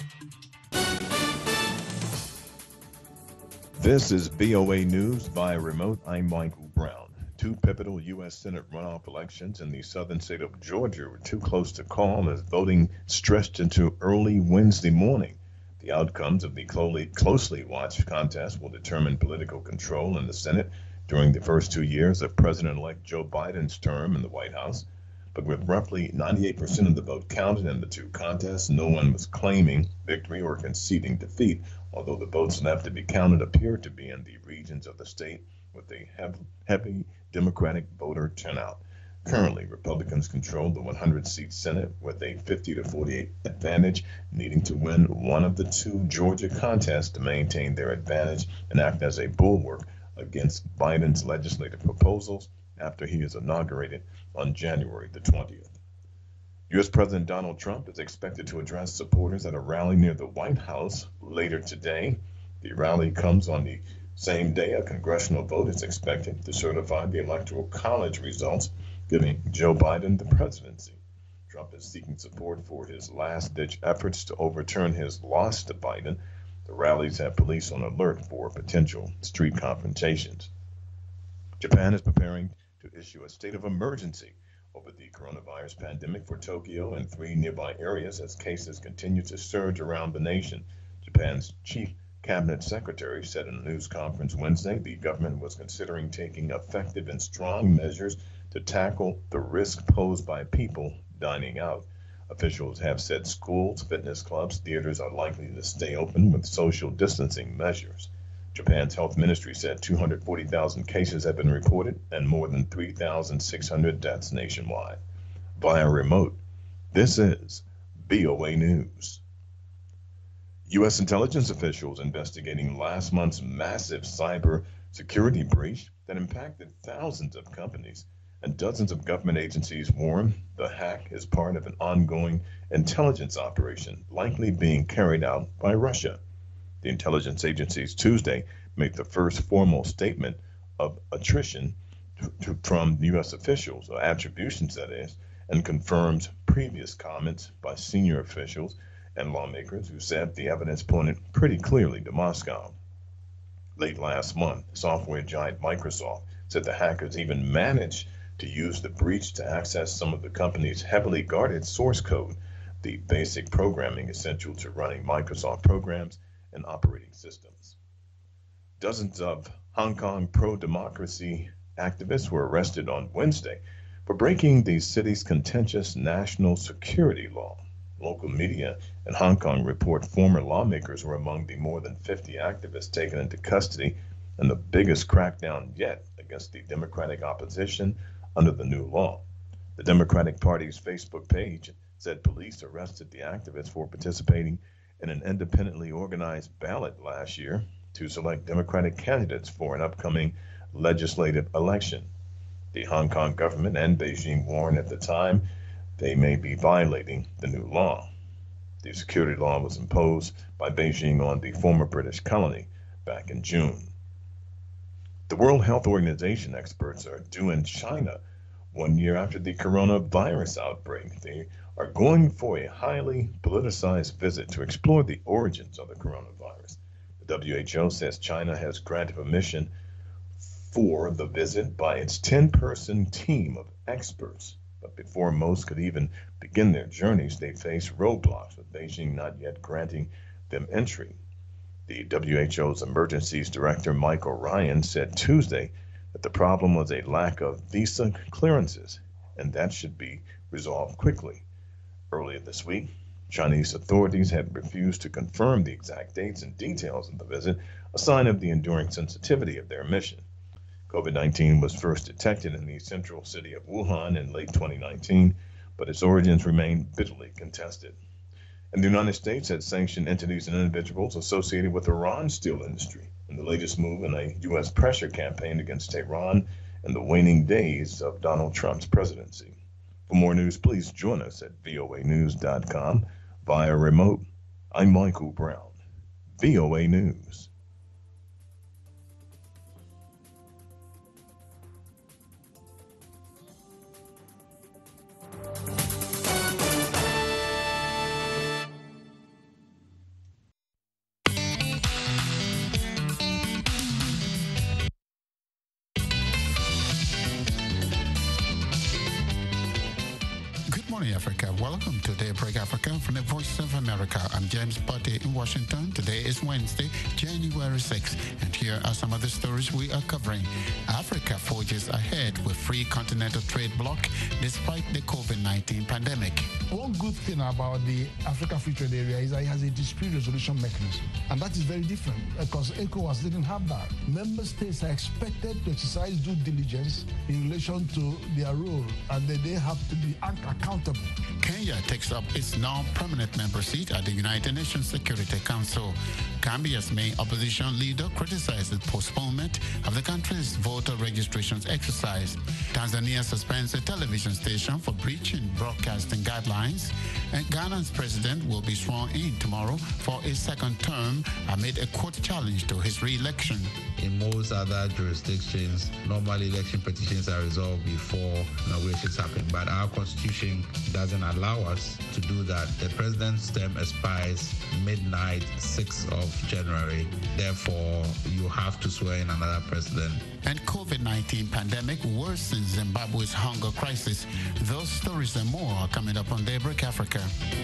This is VOA News via remote. I'm Michael Brown. Two pivotal U.S. Senate runoff elections in the southern state of Georgia were too close to call as voting stretched into early Wednesday morning. The outcomes of the closely watched contest will determine political control in the Senate during the first 2 years of President-elect Joe Biden's term in the White House. But with roughly 98% of the vote counted in the two contests, no one was claiming victory or conceding defeat, although the votes left to be counted appear to be in the regions of the state with a heavy Democratic voter turnout. Currently, Republicans control the 100-seat Senate with a 50-48 advantage, needing to win one of the two Georgia contests to maintain their advantage and act as a bulwark against Biden's legislative proposals after he is inaugurated on January the 20th. U.S. President Donald Trump is expected to address supporters at a rally near the White House later today. The rally comes on the same day a congressional vote is expected to certify the Electoral College results, giving Joe Biden the presidency. Trump is seeking support for his last-ditch efforts to overturn his loss to Biden. The rallies have police on alert for potential street confrontations. Japan is preparing to issue a state of emergency over the coronavirus pandemic for Tokyo and three nearby areas as cases continue to surge around the nation. Japan's chief cabinet secretary said in a news conference Wednesday the government was considering taking effective and strong measures to tackle the risk posed by people dining out. Officials have said schools, fitness clubs, theaters are likely to stay open with social distancing measures. Japan's health ministry said 240,000 cases have been reported and more than 3,600 deaths nationwide. Via remote, this is VOA News. U.S. intelligence officials investigating last month's massive cyber security breach that impacted thousands of companies and dozens of government agencies warn the hack is part of an ongoing intelligence operation likely being carried out by Russia. The intelligence agencies Tuesday made the first formal statement of attrition from U.S. officials, or attributions that is, and confirms previous comments by senior officials and lawmakers who said the evidence pointed pretty clearly to Moscow. Late last month, software giant Microsoft said the hackers even managed to use the breach to access some of the company's heavily guarded source code, the basic programming essential to running Microsoft programs and operating systems. Dozens of Hong Kong pro-democracy activists were arrested on Wednesday for breaking the city's contentious national security law. Local media in Hong Kong report former lawmakers were among the more than 50 activists taken into custody in the biggest crackdown yet against the Democratic opposition under the new law. The Democratic Party's Facebook page said police arrested the activists for participating in an independently organized ballot last year to select Democratic candidates for an upcoming legislative election. The Hong Kong government and Beijing warned at the time they may be violating the new law. The security law was imposed by Beijing on the former British colony back in June. The World Health Organization experts are due in China 1 year after the coronavirus outbreak. They are going for a highly politicized visit to explore the origins of the coronavirus. The WHO says China has granted permission for the visit by its 10-person team of experts. But before most could even begin their journeys, they face roadblocks, with Beijing not yet granting them entry. The WHO's emergencies director, Michael Ryan, said Tuesday that the problem was a lack of visa clearances, and that should be resolved quickly. Earlier this week, Chinese authorities had refused to confirm the exact dates and details of the visit, a sign of the enduring sensitivity of their mission. COVID-19 was first detected in the central city of Wuhan in late 2019, but its origins remain bitterly contested. And the United States has sanctioned entities and individuals associated with Iran's steel industry in the latest move in a U.S. pressure campaign against Tehran in the waning days of Donald Trump's presidency. For more news, please join us at voanews.com via remote. I'm Michael Brown, VOA News. Africa. Welcome to Daybreak Africa from the Voice of America. I'm James Buddy in Washington. Today is Wednesday, January 6th, and here are some of the stories we are covering. Africa forges ahead with free continental trade bloc despite the COVID-19 pandemic. One good thing about the Africa Free Trade Area is that it has a dispute resolution mechanism, and that is very different because ECOWAS didn't have that. Member states are expected to exercise due diligence in relation to their role, and they have to be accountable. Kenya takes up its non-permanent member seat at the United Nations Security Council. Gambia's main opposition leader criticized the postponement of the country's voter registrations exercise. Tanzania suspends a television station for breaching broadcasting guidelines. And Ghana's president will be sworn in tomorrow for a second term amid a court challenge to his re-election. In most other jurisdictions, normally election petitions are resolved before inaugurations happen, but our constitution doesn't allow us to do that. The president's term expires midnight, 6th of January. Therefore, you have to swear in another president. And COVID-19 pandemic worsens Zimbabwe's hunger crisis. Those stories and more are coming up on Daybreak Africa.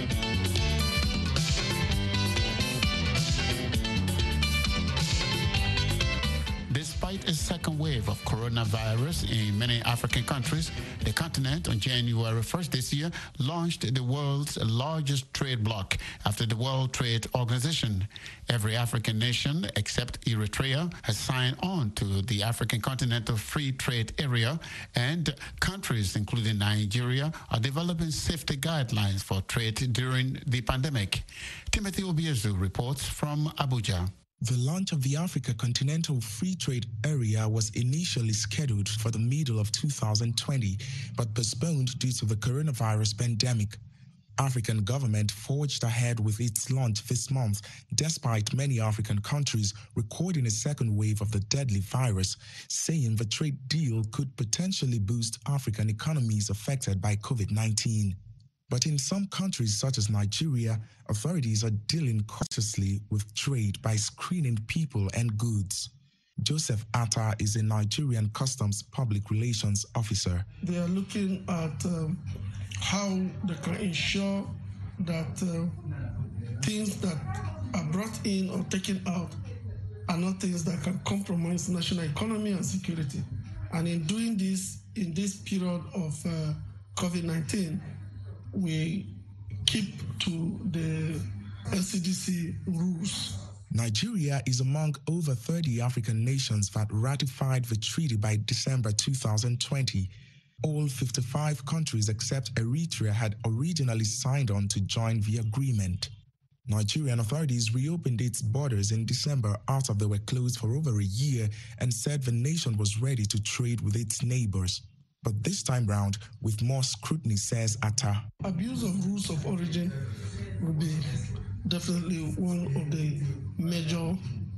Despite a second wave of coronavirus in many African countries, the continent on January 1st this year launched the world's largest trade bloc after the World Trade Organization. Every African nation except Eritrea has signed on to the African Continental Free Trade Area, and countries including Nigeria are developing safety guidelines for trade during the pandemic. Timothy Obiezu reports from Abuja. The launch of the Africa Continental Free Trade Area was initially scheduled for the middle of 2020, but postponed due to the coronavirus pandemic. African government forged ahead with its launch this month, despite many African countries recording a second wave of the deadly virus, saying the trade deal could potentially boost African economies affected by COVID-19. But in some countries, such as Nigeria, authorities are dealing cautiously with trade by screening people and goods. Joseph Atta is a Nigerian Customs Public Relations Officer. They are looking at how they can ensure that things that are brought in or taken out are not things that can compromise national economy and security. And in doing this, in this period of COVID-19, we keep to the NCDC rules. Nigeria is among over 30 African nations that ratified the treaty by December 2020. All 55 countries except Eritrea had originally signed on to join the agreement. Nigerian authorities reopened its borders in December after they were closed for over a year and said the nation was ready to trade with its neighbors. But this time round, with more scrutiny, says Atta. Abuse of rules of origin will be definitely one of the major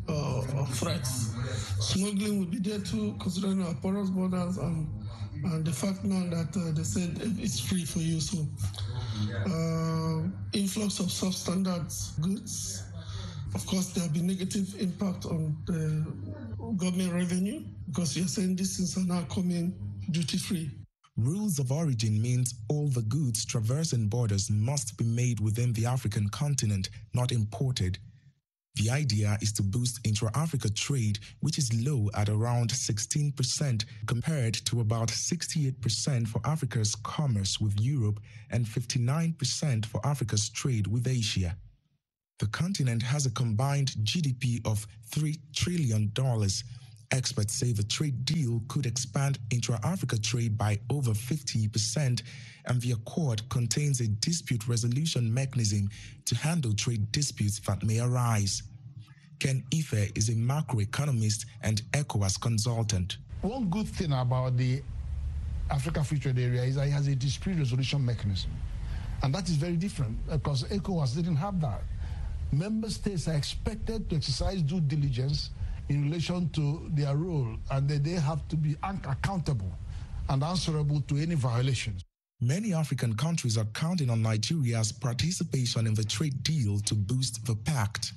threats. Smuggling will be there too, considering our porous borders and the fact now that they said it's free for you. So influx of substandard goods. Of course, there will be negative impact on the government revenue because you're saying these things are now coming duty-free. Rules of origin means all the goods traversing borders must be made within the African continent, not imported. The idea is to boost intra-Africa trade, which is low at around 16% compared to about 68% for Africa's commerce with Europe and 59% for Africa's trade with Asia. The continent has a combined GDP of $3 trillion. Experts say the trade deal could expand intra-Africa trade by over 50%, and the accord contains a dispute resolution mechanism to handle trade disputes that may arise. Ken Ife is a macroeconomist and ECOWAS consultant. One good thing about the Africa Free Trade Area is that it has a dispute resolution mechanism, and that is very different because ECOWAS didn't have that. Member states are expected to exercise due diligence in relation to their role, and they have to be accountable and answerable to any violations. Many African countries are counting on Nigeria's participation in the trade deal to boost the pact.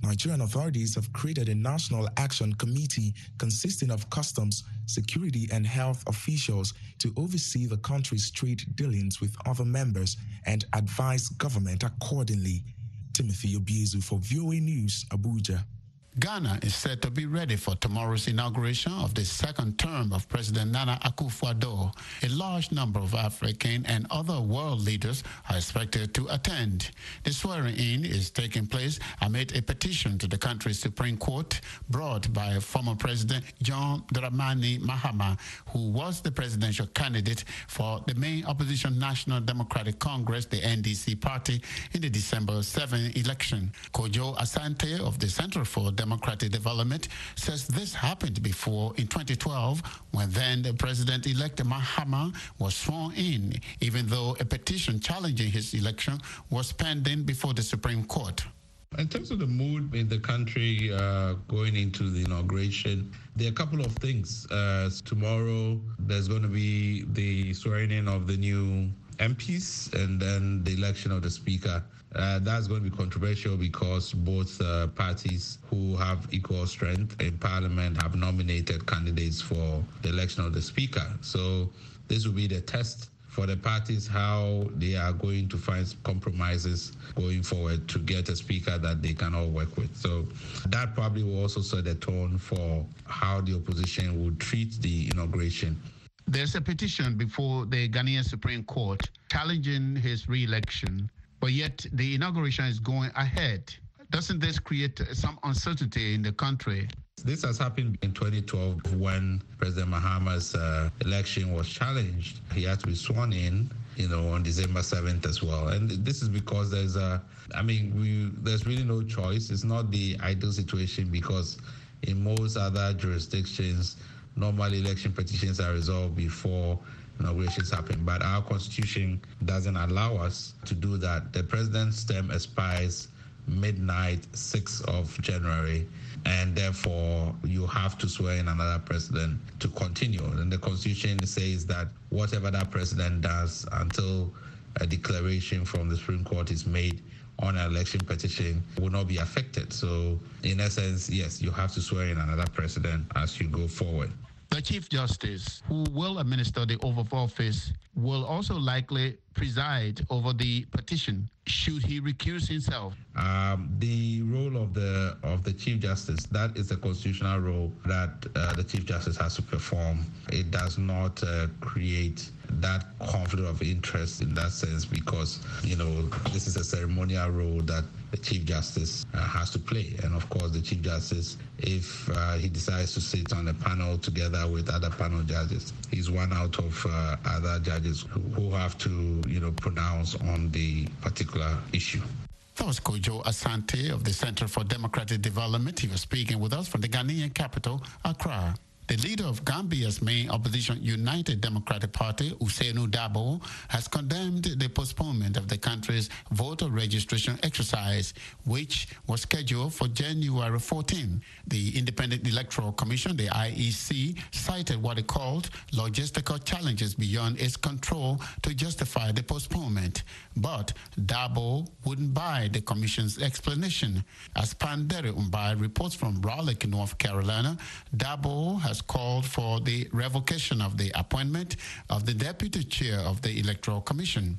Nigerian authorities have created a National Action Committee consisting of customs, security, and health officials to oversee the country's trade dealings with other members and advise government accordingly. Timothy Obiezu for VOA News, Abuja. Ghana is said to be ready for tomorrow's inauguration of the second term of President Nana Akufo-Addo. A large number of African and other world leaders are expected to attend. The swearing-in is taking place amid a petition to the country's Supreme Court brought by former President John Dramani Mahama, who was the presidential candidate for the main opposition National Democratic Congress, the NDC party, in the December 7 election. Kojo Asante of the Center for Democratic Development says this happened before in 2012 when then the president-elect Mahama was sworn in, even though a petition challenging his election was pending before the Supreme Court. In terms of the mood in the country going into the inauguration, there are a couple of things. Tomorrow, there's going to be the swearing in of the new MPs and then the election of the speaker. That's going to be controversial because both parties who have equal strength in parliament have nominated candidates for the election of the speaker. So this will be the test for the parties, how they are going to find compromises going forward to get a speaker that they can all work with. So that probably will also set the tone for how the opposition will treat the inauguration. There's a petition before the Ghanaian Supreme Court challenging his re-election, but yet the inauguration is going ahead. Doesn't this create some uncertainty in the country? This has happened in 2012 when President Mahama's election was challenged. He had to be sworn in, on December 7th as well. And this is because there's really no choice. It's not the ideal situation because in most other jurisdictions, normally election petitions are resolved before inaugurations happen, but our constitution doesn't allow us to do that. The president's term expires midnight 6th of January, and therefore you have to swear in another president to continue. And the constitution says that whatever that president does until a declaration from the Supreme Court is made on an election petition will not be affected. So in essence, yes, you have to swear in another president as you go forward. The Chief Justice, who will administer the oath of office, will also likely preside over the petition should he recuse himself. The role of the Chief Justice, that is a constitutional role that the Chief Justice has to perform. It does not create that conflict of interest in that sense because, this is a ceremonial role that the Chief Justice has to play. And of course, the Chief Justice, if he decides to sit on a panel together with other panel judges, he's one out of other judges who have to, pronounce on the particular issue. That was Kojo Asante of the Center for Democratic Development. He was speaking with us from the Ghanaian capital, Accra. The leader of Gambia's main opposition United Democratic Party, Ousainou Darboe, has condemned the postponement of the country's voter registration exercise, which was scheduled for January 14. The Independent Electoral Commission, the IEC, cited what it called logistical challenges beyond its control to justify the postponement. But Darboe wouldn't buy the commission's explanation. As Pandere Umbai reports from Raleigh, North Carolina, Darboe has called for the revocation of the appointment of the deputy chair of the Electoral Commission.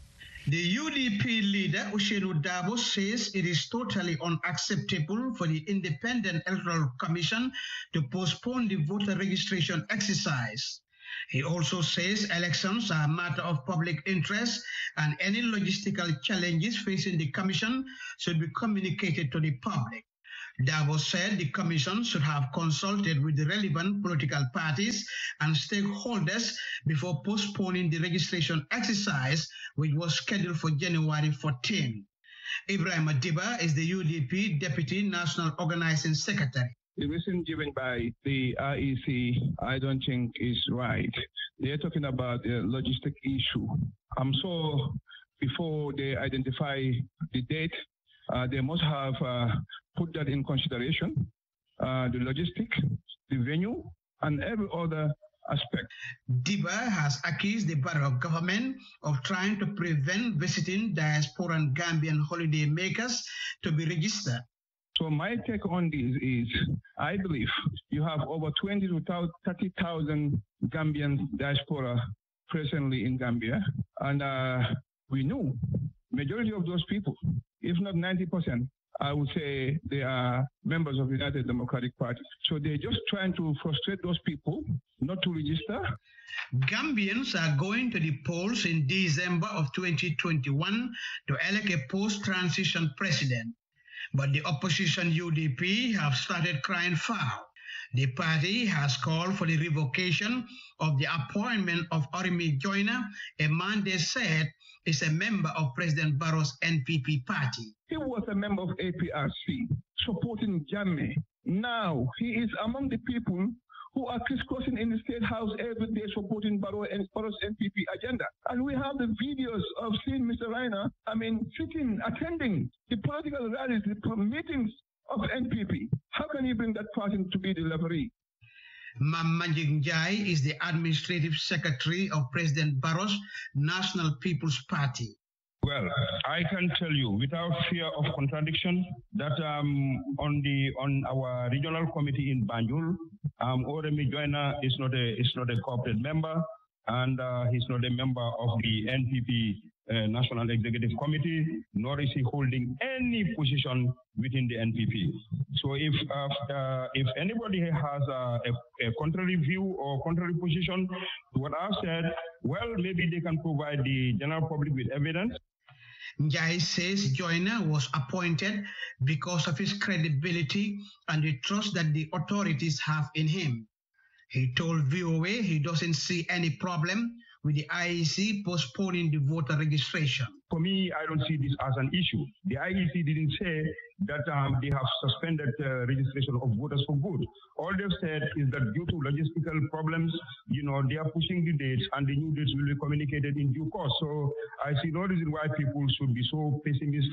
The UDP leader, Ousainou Darboe, says it is totally unacceptable for the Independent Electoral Commission to postpone the voter registration exercise. He also says elections are a matter of public interest and any logistical challenges facing the Commission should be communicated to the public. Darboe said the Commission should have consulted with the relevant political parties and stakeholders before postponing the registration exercise, which was scheduled for January 14. Ibrahim Adiba is the UDP Deputy National Organizing Secretary. The reason given by the IEC, I don't think is right. They're talking about a logistic issue. I'm sure before they identify the date, they must have put that in consideration, the logistic, the venue, and every other aspect. Diba has accused the Barrow government of trying to prevent visiting diasporan Gambian holiday makers to be registered. So my take on this is, I believe you have over 20 to 30,000 Gambian diaspora presently in Gambia, and we knew majority of those people, if not 90%, I would say they are members of the United Democratic Party. So they're just trying to frustrate those people not to register. Gambians are going to the polls in December of 2021 to elect a post-transition president. But the opposition UDP have started crying foul. The party has called for the revocation of the appointment of Orimi Joyner, a man they said is a member of President Barrow's NPP party. He was a member of APRC, supporting Jammeh. Now he is among the people who are crisscrossing in the State House every day supporting Barrow's NPP agenda. And we have the videos of seeing Mr. Reiner, sitting, attending the political rallies, the meetings of NPP. How can you bring that person to be the referee? Manjing Jai is the administrative secretary of President Barrow's National People's Party. Well, I can tell you without fear of contradiction that on our regional committee in Banjul, Oremi Joyner is not a corporate member, and he's not a member of the NPP National Executive Committee, nor is he holding any position within the NPP. So if anybody has a contrary view or contrary position to what I've said, well, maybe they can provide the general public with evidence. Njai says Joyner was appointed because of his credibility and the trust that the authorities have in him. He told VOA he doesn't see any problem with the IEC postponing the voter registration. For me, I don't see this as an issue. The IEC didn't say that they have suspended registration of voters for good. All they've said is that due to logistical problems, they are pushing the dates, and the new dates will be communicated in due course. So I see no reason why people should be so pessimist,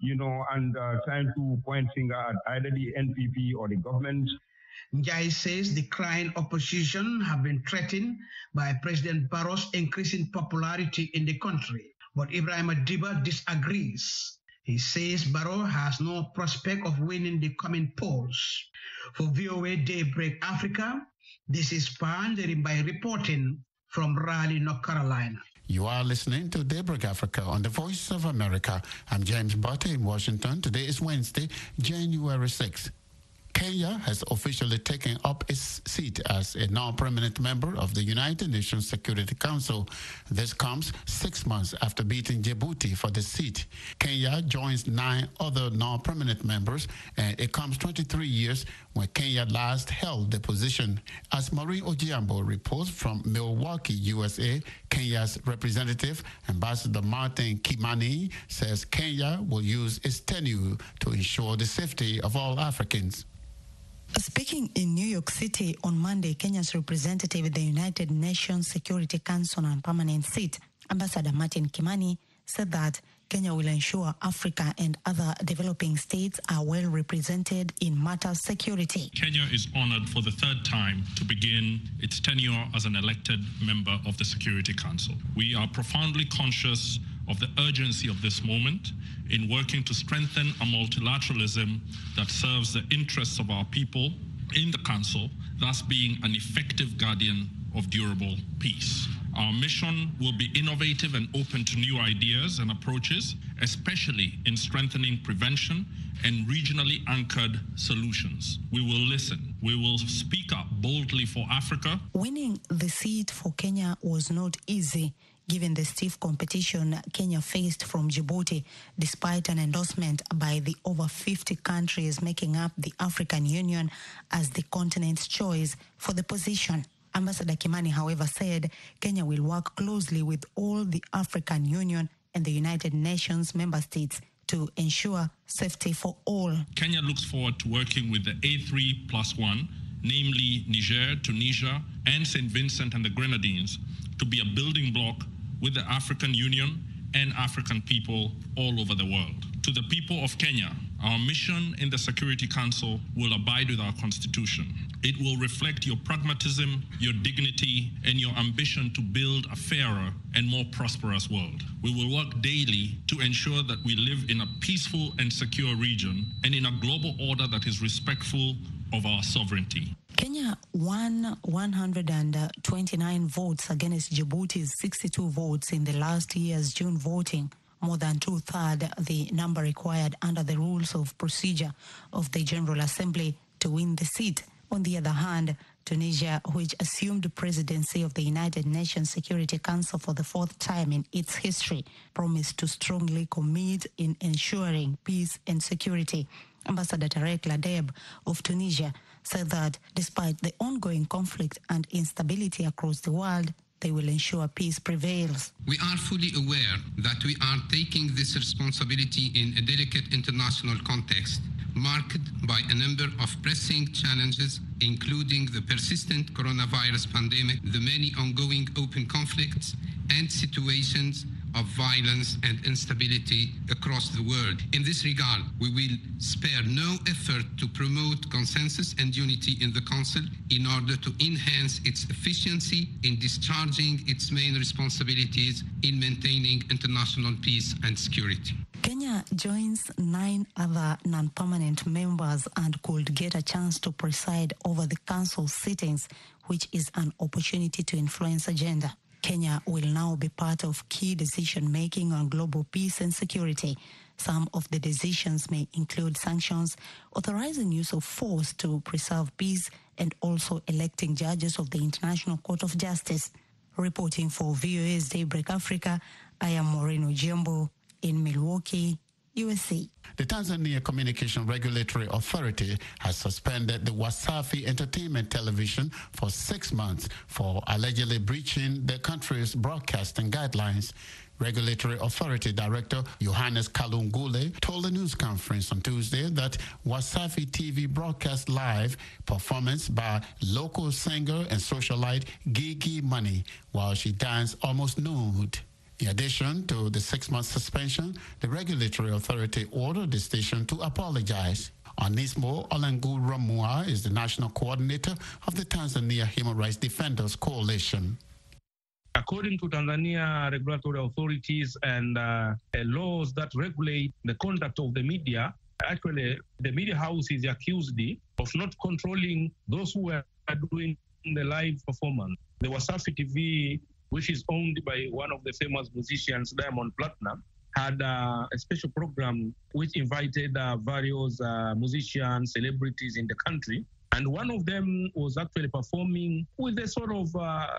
and trying to point finger at either the NPP or the government. Njai says the crying opposition have been threatened by President Barrow's increasing popularity in the country. But Ibrahim Adiba disagrees. He says Barrow has no prospect of winning the coming polls. For VOA Daybreak Africa, this is Pandering by reporting from Raleigh, North Carolina. You are listening to Daybreak Africa on the Voice of America. I'm James Butte in Washington. Today is Wednesday, January 6th. Kenya has officially taken up its seat as a non-permanent member of the United Nations Security Council. This comes 6 months after beating Djibouti for the seat. Kenya joins 9 other non-permanent members, and it comes 23 years when Kenya last held the position. As Maureen Ojiambo reports from Milwaukee, USA, Kenya's representative, Ambassador Martin Kimani, says Kenya will use its tenure to ensure the safety of all Africans. Speaking in New York City on Monday, Kenya's representative at the United Nations Security Council on permanent seat, Ambassador Martin Kimani, said that Kenya will ensure Africa and other developing states are well represented in matters security. Kenya is honored for the 3rd time to begin its tenure as an elected member of the Security Council. We are profoundly conscious of the urgency of this moment in working to strengthen a multilateralism that serves the interests of our people in the Council, thus being an effective guardian of durable peace. Our mission will be innovative and open to new ideas and approaches, especially in strengthening prevention and regionally anchored solutions. We will listen. We will speak up boldly for Africa. Winning the seat for Kenya was not easy, given the stiff competition Kenya faced from Djibouti, despite an endorsement by the over 50 countries making up the African Union as the continent's choice for the position. Ambassador Kimani, however, said Kenya will work closely with all the African Union and the United Nations member states to ensure safety for all. Kenya looks forward to working with the A3+1, namely Niger, Tunisia, and St. Vincent and the Grenadines, to be a building block with the African Union and African people all over the world. To the people of Kenya, Our mission in the Security Council will abide with our Constitution. It will reflect your pragmatism, your dignity, and your ambition to build a fairer and more prosperous world. We will work daily to ensure that we live in a peaceful and secure region and in a global order that is respectful of our sovereignty. Kenya won 129 votes against Djibouti's 62 votes in the last year's June voting, more than two-thirds the number required under the rules of procedure of the General Assembly to win the seat. On the other hand, Tunisia, which assumed presidency of the United Nations Security Council for the fourth time in its history, promised to strongly commit in ensuring peace and security. Ambassador Tarek Ladeb of Tunisia said that despite the ongoing conflict and instability across the world, they will ensure peace prevails. We are fully aware that we are taking this responsibility in a delicate international context, marked by a number of pressing challenges, including the persistent coronavirus pandemic, the many ongoing open conflicts, and situations of violence and instability across the world. In this regard, we will spare no effort to promote consensus and unity in the Council in order to enhance its efficiency in discharging its main responsibilities in maintaining international peace and security. Kenya joins 9 other non-permanent members and could get a chance to preside over the Council's sittings, which is an opportunity to influence agenda. Kenya will now be part of key decision-making on global peace and security. Some of the decisions may include sanctions, authorizing use of force to preserve peace, and also electing judges of the International Court of Justice. Reporting for VOA's Daybreak Africa, I am Maureen Ujembo in Milwaukee, USA. The Tanzania Communication Regulatory Authority has suspended the Wasafi Entertainment Television for 6 months for allegedly breaching the country's broadcasting guidelines. Regulatory Authority Director Johannes Kalungule told a news conference on Tuesday that Wasafi TV broadcast live performance by local singer and socialite Gigi Money while she danced almost nude. In addition to the 6-month suspension, the regulatory authority ordered the station to apologize. Onismo Olenguramua is the national coordinator of the Tanzania Human Rights Defenders Coalition. According to Tanzania regulatory authorities and laws that regulate the conduct of the media, actually the media house is accused of not controlling those who are doing the live performance. The Wasafi TV, which is owned by one of the famous musicians, Diamond Platnumz, had a special program which invited various musicians, celebrities in the country. And one of them was actually performing with a sort of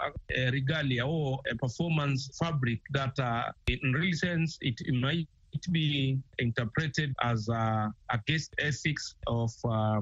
a regalia or a performance fabric that in real sense, it might be interpreted as against ethics of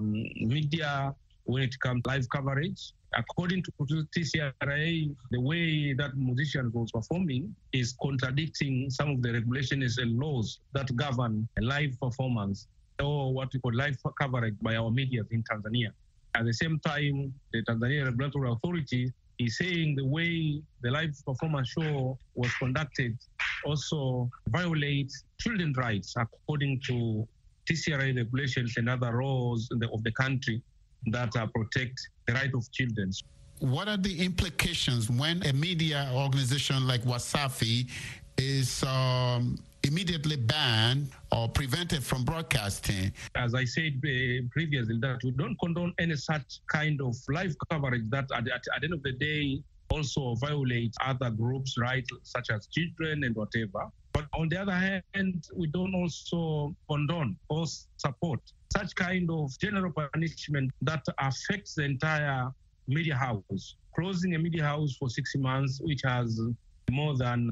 media when it comes to live coverage. According to TCRA, the way that musician was performing is contradicting some of the regulations and laws that govern a live performance or what we call live coverage by our media in Tanzania. At the same time, the Tanzania Regulatory Authority is saying the way the live performance show was conducted also violates children's rights according to TCRA regulations and other laws of the country that protect the right of children. What are the implications when a media organization like Wasafi is immediately banned or prevented from broadcasting? As I said previously, that we don't condone any such kind of live coverage that at the end of the day also violates other groups' rights, such as children and whatever. But on the other hand, we don't also condone or support such kind of general punishment that affects the entire media house. Closing a media house for 6 months, which has more than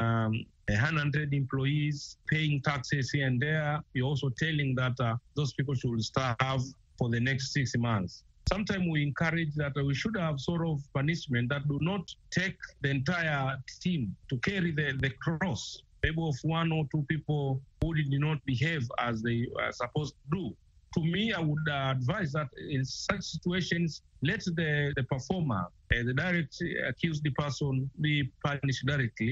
100 employees, paying taxes here and there. You're also telling that those people should starve for the next 6 months. Sometimes we encourage that we should have sort of punishment that do not take the entire team to carry the cross. Maybe of 1 or 2 people who did not behave as they are supposed to do. To me, I would advise that in such situations, let the performer, the direct accused person be punished directly.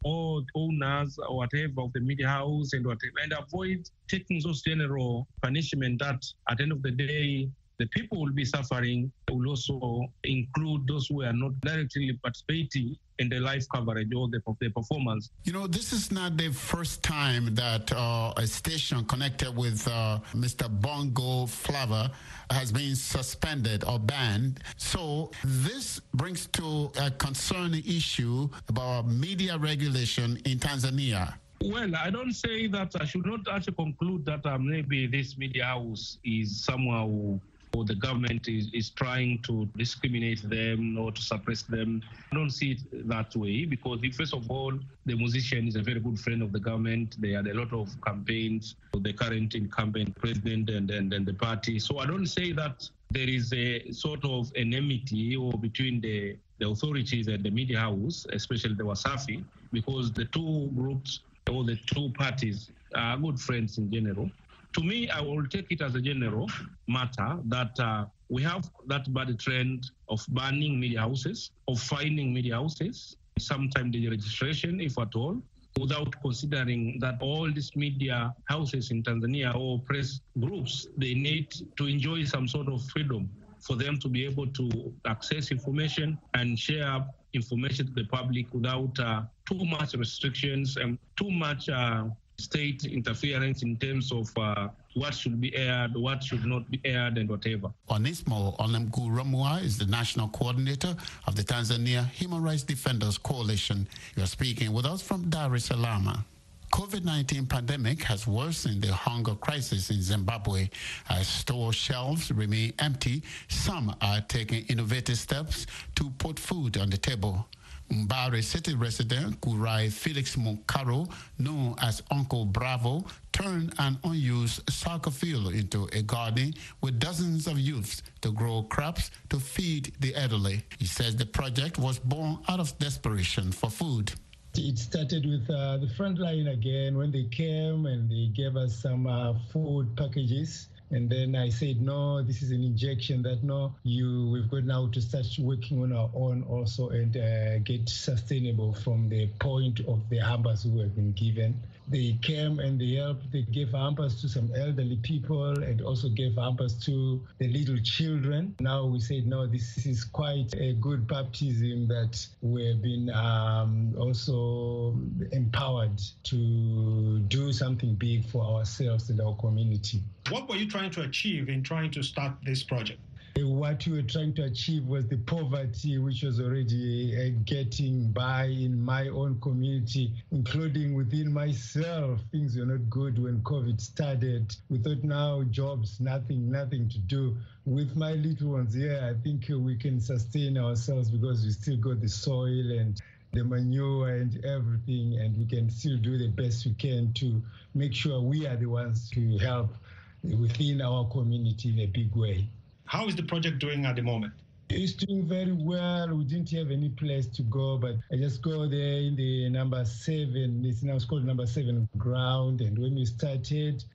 all owners or whatever of the media house and whatever, and avoid taking those general punishment that at the end of the day, the people will be suffering. Will also include those who are not directly participating in the live coverage or the performance. You know, this is not the first time that a station connected with Mr. Bongo Flava has been suspended or banned. So this brings to a concerning issue about media regulation in Tanzania. Well, I don't say that. I should not actually conclude that maybe this media house is somehow, or the government is trying to discriminate them or to suppress them. I don't see it that way, because first of all, the musician is a very good friend of the government. They had a lot of campaigns for the current incumbent president and the party. So I don't say that there is a sort of enmity or between the authorities and the media house, especially the Wasafi, because the two groups or the two parties are good friends in general. To me, I will take it as a general matter that we have that bad trend of banning media houses, of fining media houses, sometimes the registration, if at all, without considering that all these media houses in Tanzania or press groups, they need to enjoy some sort of freedom for them to be able to access information and share information to the public without too much restrictions and too much state interference in terms of what should be aired, what should not be aired, and whatever. Onesmo Olemguramua is the national coordinator of the Tanzania Human Rights Defenders Coalition. You are speaking with us from Dar es Salaam. COVID-19 pandemic has worsened the hunger crisis in Zimbabwe. As store shelves remain empty, some are taking innovative steps to put food on the table. Mbare city resident Kurai Felix Mukaro, known as Uncle Bravo, turned an unused soccer field into a garden with dozens of youths to grow crops to feed the elderly. He says the project was born out of desperation for food. It started with the Frontline again when they came and they gave us some food packages. And then I said, no, this is an injection that, no, we've got now to start working on our own also and get sustainable from the point of the hampers who have been given. They came and they helped. They gave hampers to some elderly people and also gave hampers to the little children. Now we said, no, this is quite a good baptism that we've been also empowered to do something big for ourselves and our community. What were you trying to achieve in trying to start this project? What we were trying to achieve was the poverty which was already getting by in my own community, including within myself. Things were not good when COVID started. We thought now jobs, nothing to do. With my little ones here, I think we can sustain ourselves because we still got the soil and the manure and everything, and we can still do the best we can to make sure we are the ones to help within our community in a big way. How is the project doing at the moment? It's doing very well. We didn't have any place to go, but I just go there in the number 7. It's now called number 7 ground. And when we started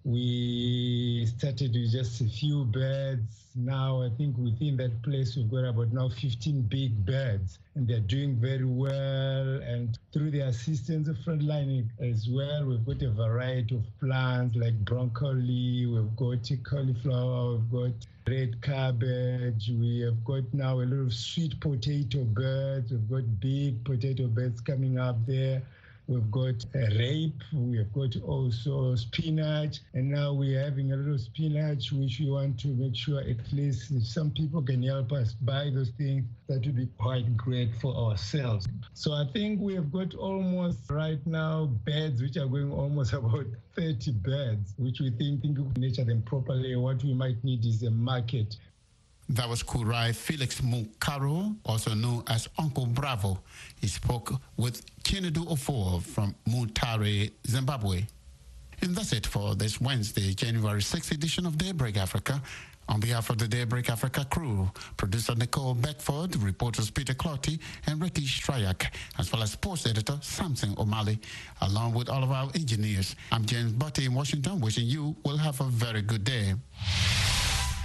with just a few beds. Now I think within that place we've got about now 15 big beds, and they're doing very well. And through the assistance of Frontline as well, we've got a variety of plants like broccoli, we've got cauliflower, we've got red cabbage, we have got now a lot of sweet potato beds, we've got big potato beds coming up there. We've got rape, we have got also spinach, and now we're having a little spinach, which we want to make sure at least if some people can help us buy those things, that would be quite great for ourselves. So I think we have got almost right now beds, which are going almost about 30 beds, which we think we can nurture them properly. What we might need is a market. That was Kurai Felix Mukaro, also known as Uncle Bravo. He spoke with Chinedu Ofor from Mutare, Zimbabwe. And that's it for this Wednesday, January 6th edition of Daybreak Africa. On behalf of the Daybreak Africa crew, producer Nicole Beckford, reporters Peter Clotty and Ricky Stryak, as well as sports editor Samson O'Malley, along with all of our engineers. I'm James Butty in Washington, wishing you will have a very good day.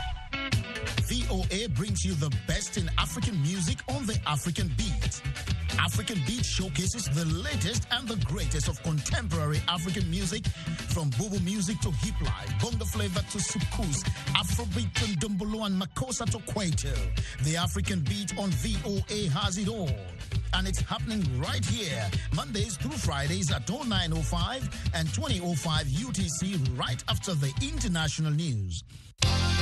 VOA brings you the best in African music on the African beat. African Beat showcases the latest and the greatest of contemporary African music, from Bubu music to hip life, bongo flavor to soukous, Afrobeat to Dumbolo and Makossa to Kwaito. The African Beat on VOA has it all. And it's happening right here, Mondays through Fridays at 09:05 and 20:05 UTC, right after the international news.